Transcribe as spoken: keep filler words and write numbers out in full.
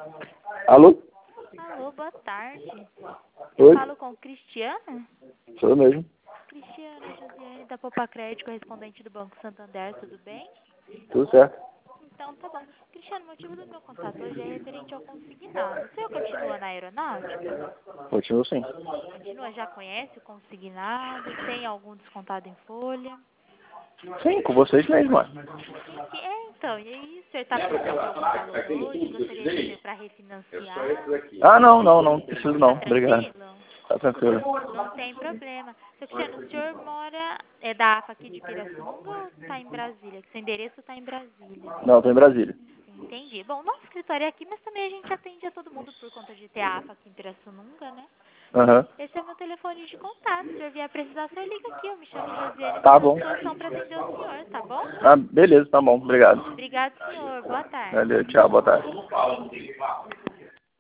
Alô? Alô, boa tarde. Eu Oi? falo com o Cristiano? Sou eu mesmo. Cristiano, Josiane da Popa Crédito, correspondente do Banco Santander, tudo bem? Tudo certo. Então, tá bom. Cristiano, o motivo do meu contato hoje é referente ao consignado. O senhor continua na aeronáutica? Continuo sim. Continua, já conhece o consignado? Tem algum descontado em folha? Sim, com vocês mesmo, ó. Entendi. É, então, e aí, o senhor está precisando de algum valor hoje? Gostaria de ser para refinanciar? Ah, não, não, não. Preciso Tá não. Obrigado. tranquilo? Tá tranquilo. Não tem problema. Seu Cristiano, o senhor mora, é da AFA aqui de Pirassununga ou está em Brasília? Que seu endereço está em Brasília. Não, tô em Brasília. Entendi. Bom, nosso escritório é aqui, mas também a gente atende a todo mundo por conta de ter a AFA aqui em Pirassununga, né? Aham. Esse é o meu telefone de contato. Se o senhor vier precisar, o senhor liga aqui. Eu me chamo Josiane, estou Tá à bom. disposição para atender o senhor, tá bom? Ah, beleza, tá bom. Obrigado. Obrigado, senhor. Boa tarde. Valeu, tchau, boa tarde.